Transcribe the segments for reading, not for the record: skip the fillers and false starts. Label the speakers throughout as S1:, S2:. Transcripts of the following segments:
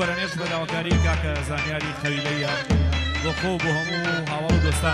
S1: گۆرانێش بەداواکاری کاکە زانیاری خەویلەیە بۆ خۆ بۆ هەموو هاوڵ و دۆستان.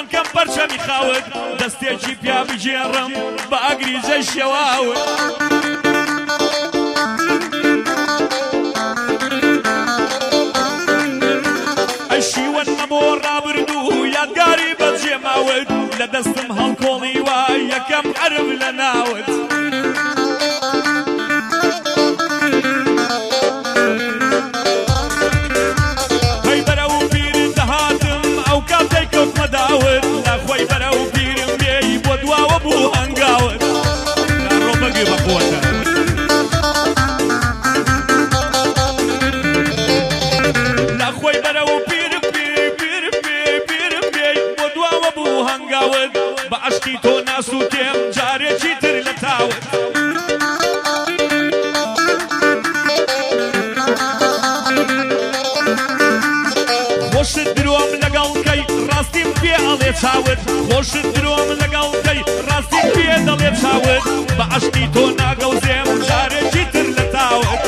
S1: کەم پەرچەمی خاوت دەستێکی پیا بگێڕم بە ئەگریزە شێواوت ئەشیوەن نەبۆ ڕابردوو یادگاری بەجێماوت لە دەستم هەڵکۆڵی وای یەکەم حرف لە ناوت خۆی بەرە و بیرت دەهاتم ئەو کاتەی کەوتمە داوت نەخۆی بەرە و بیرم بێی بۆ دواوە بوو هەنگاوت ڕۆبەگی بەخۆتە نەخۆی بەرە و بیرم بێی بۆ دواوە بوو هەنگاوت بە عەشقی تۆ ناسووتێم جارێکی تر لە تاوت خۆشت درۆم لەگەڵکەی ڕاستیم پێ ئەڵێ چاوت خۆشت درۆم لەگەڵکەی ڕاستیم پێ دەڵێ چاوت بە عەشقی تۆ ناگەوزێم جارێکی تر لە تاوت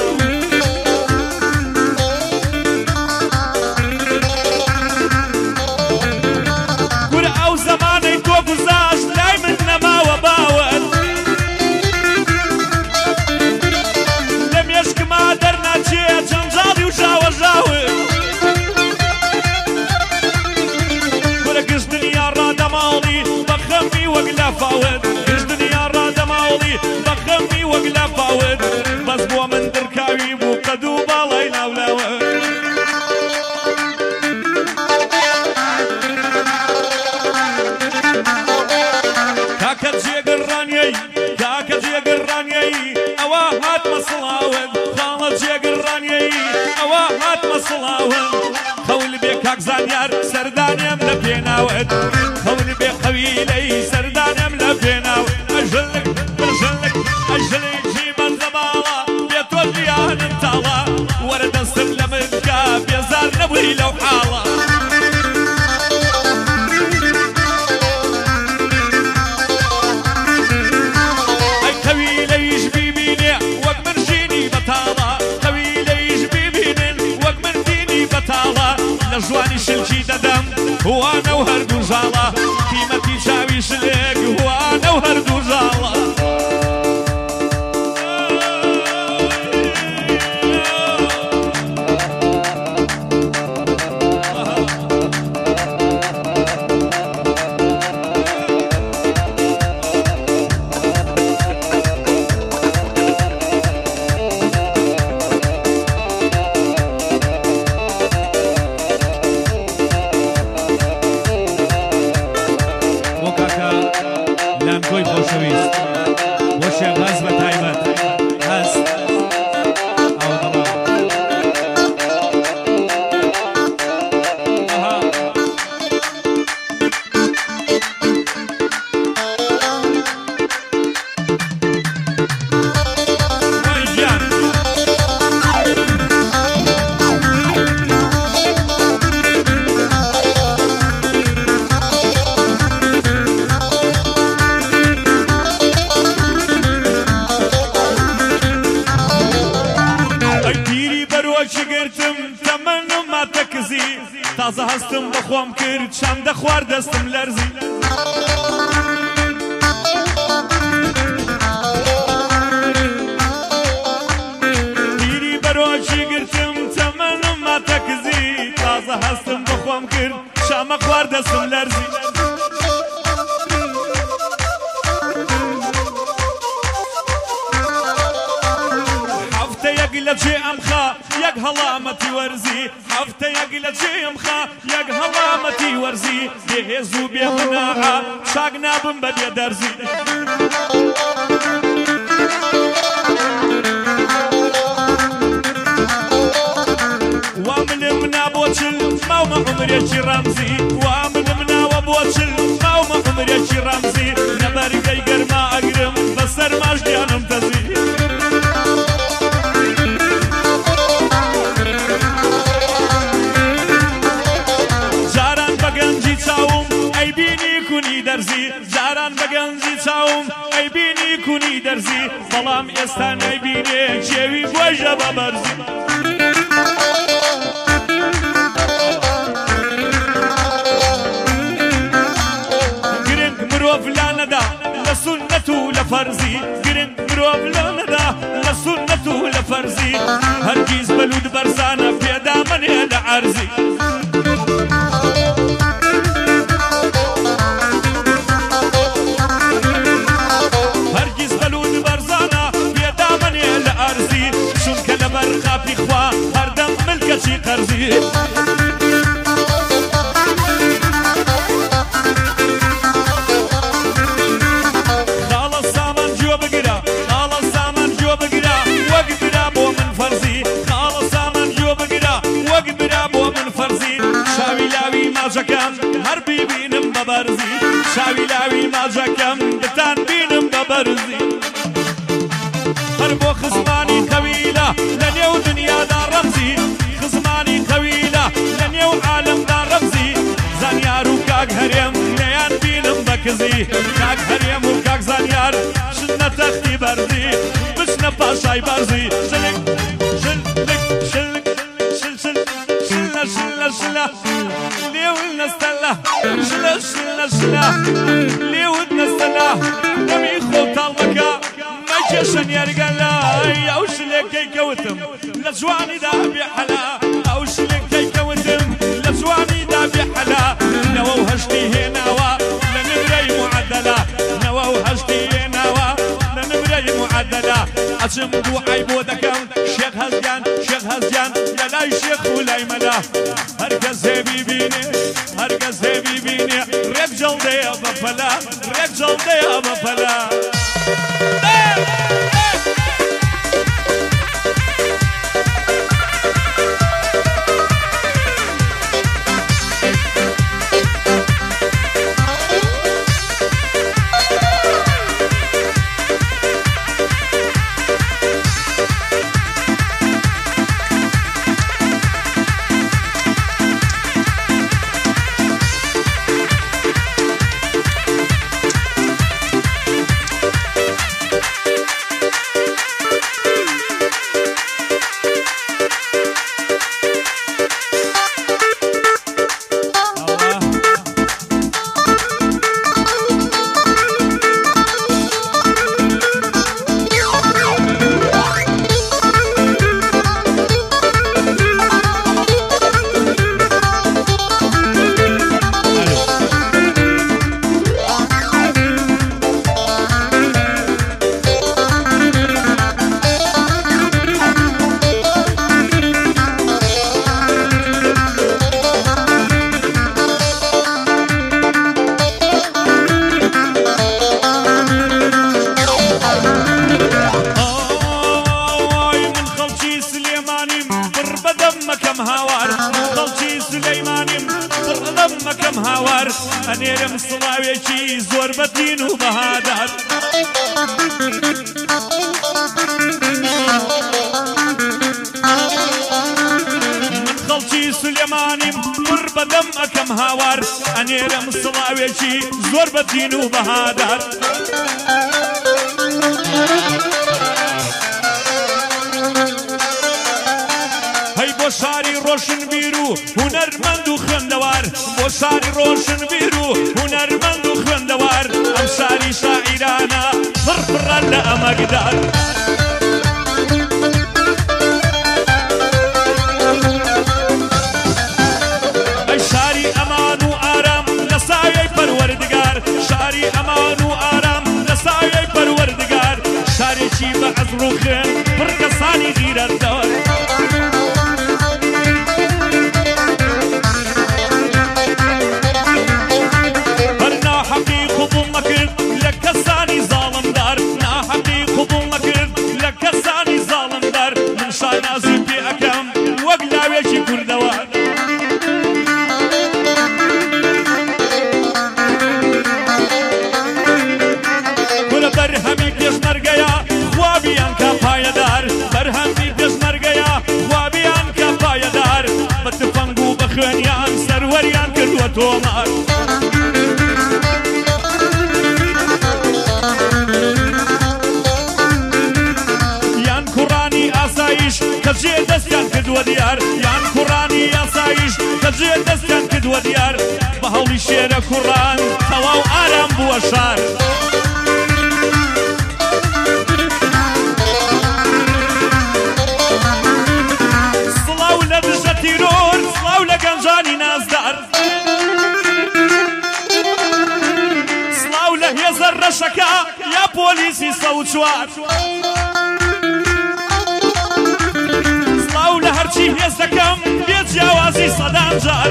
S1: گورە ئەو زەمانەی تۆ گوزاشت لای من نەماوە باوت لە مێشکما دەرناچێ جەنجاڵی و ژاوەژاوت ڕادەماڵی بەخەمی وەک لە فاوت گشتنیا ڕادەماڵی بەخەمی وەک لە فاوت بەس بۆ من دڕکاوی بوو قەد و باڵای ناولاوت کاکە جێگەڕانیەی ئەوە هاتمە سڵاوت خاڵە جێگەڕانیەی ئەوە هاتمە سڵاوت خەول بێ کاک زانیار سەردانیم لە پێناوت خەول بێ قەویلەی سەردانیم لە پێناوت ئەژلک ئەژلێکی بەنزەباڵە بێ تۆ ژیانم تاڵە وەرە دەستم لە من بکە بێزار نەبووی لەو حاڵە ئەی قەویلەیش بیبینێ وەک من ژینی بەتاڵە قەویلەیش بیبینن وەک من دینی بەتاڵە لە ژوانی شلکی دەدەم وانە و هەردوو ژاڵە قیمەتی چاوی شلێک وانە و هەردوو ژاڵە لانکۆی خۆشەویست بۆ شێخ هەست بە تایبەت هەست ئەو دەڵا تازە هەستم بەخۆم کرد شام دەخوار دەستم لەرزی پیری بەرۆکی گرتم تەمەنم ماتەکزی تازە هەستم بەخۆم کرد شامە خوار دەستم لەرزی لە جێ ئەمخا یەک هەڵامەتی وەرزی هەفتە یەک لە جێ ئەمخا یەک هەڵامەتی وەرزی بێهێز و بێمناعە شاک نابم بە بێدەرزی واملم نابۆ چل ماومە عمرێکی ڕەمزی واملم ناوە بۆ چل ماومە عمرێکی ڕەمزی نەبەرگەی گەرما ئەگرم بەسەر ماش گیانم دەزی جاران بەگەنجی چاوم ئەیبینی کونی دەرزی بەڵام ئێستا نەیبینێ کێوی گۆژە بە بەرزی عرزي هرگز بلود برزانا بێدا منێ لە ئارزی چونکە لە بەرخاپی خوا هەردەم ملکەچی قەرزی خاڵە سامان جۆ بگرە خاڵە سامان جۆ بگرە وەک برا بۆ من فەرزی خاڵە سامان جۆ بگرە وەک برا بۆ من فەرزی شاوی لاوی ماجەکەم هەر بیبینم بە بەرزی شاوی لاوی ماجەکەم بتان بینم بە بەرزی هەر بۆ خزمانی قەویلە لە نێو دنیادا ڕەمزی خزمانی قەویلە لە نێو عالەمدا ڕەمزی زانیار و کاک هەرێم لێیان بینم بە کزی کاک هەرێم و کاک زانیار شنە تەختی بەرزی بچنە پاشای بەرزی شلک شلک شلک شل شل شلە شلە شلە لێون نەستەلە شلە شلە شلە لێون نەستەلە دەمی خۆ تاڵمەکە مەکێشن یارگەلای ئەو شلێکەی کەوتم لە جوانیدا بێحەلا ئەو شلێکەی کەوتم لە جوانیدا بێحەلا نەوە و هەشتی هێناوە لە نمرەی معەدەلا نەوە و هەشتی هێناوە لە نمرەی معەدەلا ئەچم دوعای بۆ دەکەم شێخ هەزگیان شێخ هەزگیان لە لای شێخ و لای مەلا هەرکەس هێبی بینێ هەرکەس هێبی بینێ ڕێک جەڵدەیە بە پەلا ڕێک جەڵدەیە بە پەلا ئەنێرم سڵاوێکی زۆر بەتین و بەهادار من خەڵکی سلێمانیم پڕ بەدەم ئەکەم هاوار ئەنێرم سڵاوێکی زۆر بەتین و بەهادار هەی بۆ شاری ڕۆشن بیر و هونەرمەند و خوێندەوار بۆ شاری ڕۆشن بیر و هونەرمەند و خوێندەوار ئەم شاری شاعیرانە پڕپڕە لە ئەمەکدار ئەی شاری ئەمان و ئارام لە سایەی پەروەردگار شاری ئەمان و ئارام لە سایەی پەروەردگار شارێکی بە عەزر و خوێن پڕ کەسانی غیرەتدار خوێنیان سەروەریان کردووە تۆمار یان کوڕانی ئاسایش کە جێ دەستیان کردووە دیار یان کوڕانی ئاسایش کە جێ دەستیان کردووە دیار بە هەوڵی شێرە کوڕان تەواو ئارام بووە شار سڵاو لە دژە تیرۆر بەشەکە یا پۆلیسی سەوچوار سڵاو لە هەرچی هێز دەکەم بێ جیاوازی سەدان جار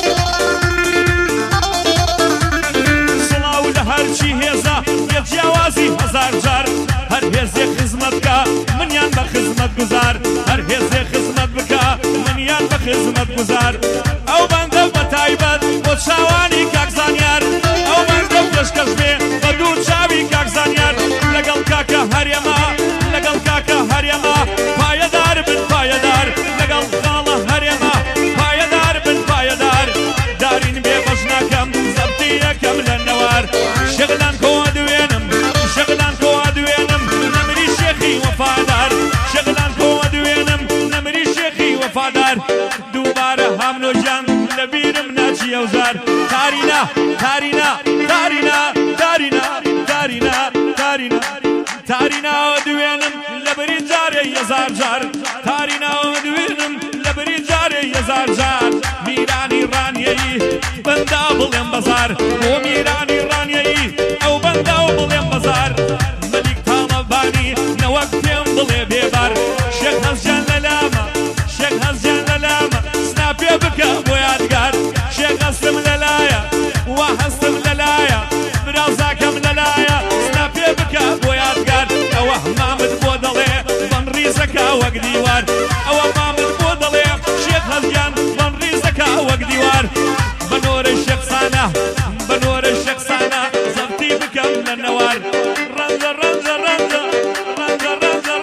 S1: سڵاو لە هەرچی هێزە بێ جیاوازی هەزار جار هەر هێزێ خزمەت بکە منیان بە خزمەت گوزار هەر هێزێ خزمەت بکە منیان بە خزمەت گوزار ئەو بەندە بە تایبەت بۆ چاوانی کاکزانیار ئەو بەندە پێشکەش بێ بە دوو چاوی کاکزانیار لەگەڵ کاکە هەرێمە لەگەڵ کاکە هەرێمە پایەدار بن پایەدار لەگەڵ خاڵە هەرێمە پایەدار بن پایەدار دارین بێ بەش ناکەم زەبتی یەکەم لە نەوار شغلان کۆوا دوێنم شغلان کۆوا دوێنم نەمری شێخی وەفادار شغلان کۆوا دوێنم نەمری شێخی وەفادار دووبارە هامنۆژان لە بیرم ناچی ئەوزار تارینا تارینا تارینا تارینا تارینا تارینا تاریناوە دوێنم لە بەری جارێ هەزار جار تاریناوە دوێنم لە بەری جارێ هەزار جار میرانی ڕانیەیی بەندا بڵێم بەزار بۆ میرانی ڕانیەیی ئەو بەندا و بڵێم بەزار مەلیک تاڵەبانی نەوەک پێم بڵێ بێبار شێخ هەزجان لەلامە شێخ هەزجان لەلامە سناپێ بکە بۆ یادگار شێخ هەستم لەلایە وا هەستم لەلایە براوزاکەم لەلایە سناپێ بکە بۆ یادگار ئەوە مامت بۆ دەڵێ بەن ڕیزەکە وەک دیوار ئەوە مامت بۆ دەڵێ شێخ هەزجان بەن ڕیزەکە وەک دیوار بەنۆرە شێخسانە بەنۆرە شێخسانە زەبتی بکەم لە نەوار ڕەنجە ڕەنجە ڕەنجە ڕەنجە ڕەنجە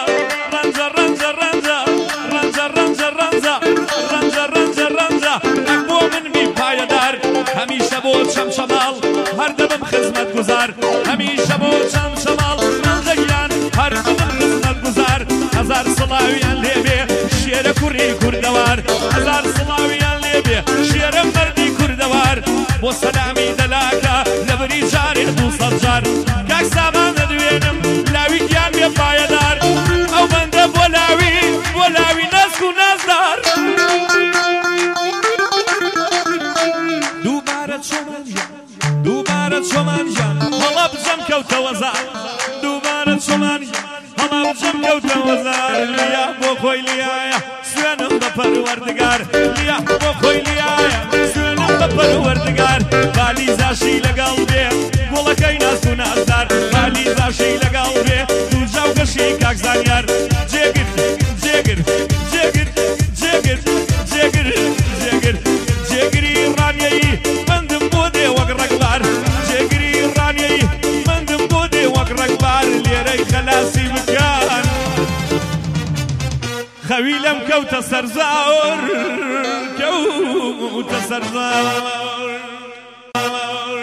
S1: ڕەنجە ڕەنجە ڕەنجە ڕەنجە ڕەنجە ڕەنجە ڕەنجە ڕەنجە ڕەنجە ئەک بۆ من بی پایەدار هەمیشە بۆ چەمچەماڵ هەر دەبم خزمەت گوزار هەمیشە بۆ چەمچەماڵ ڕەنجەگیان هەر دەبم خزمەت گوزار هەزار سڵاویان لێبێ شێرە کوڕی کوردەوار هەزار سڵاویان لێبێ شێرە مەردی کوردەوار بۆ سەلامی دەلاکە لە بەری جارێ دووسەد جار کاک سامان دەدوێنم لاوی گیان بێ پایەدار ئەو بەندە بۆ لاوی نەسک و نازدار دووبارە چۆمانجان دووبارە چۆمانجان هەڵا بجەم کەوتەوە زار دووبارە چۆمانجان هەڵا بجەم کەوتەوە زار لیا بۆ خۆی لیایە سوێنم بە پەروەردگار لیا بۆ خۆی لیایە سوێنم بە پەروەردگار بالیزاشی لەگەڵ بێ گوڵەکەی ناز و نازدار بالیزاشی لەگەڵ بێ دوو جاو گەشی کاکزانیار جێگر جێگر جێگر جێگر جێگر جێگر جێگری ڕانیەیی بەندم بۆ دێ وەک ڕەگبار جێگری ڕانیەیی بەندم بۆ دێ وەک ڕەگبار لێرەی خەلاسی بکەن خەوی لەم کەوتە سەرزاور کەوتە سەرزاور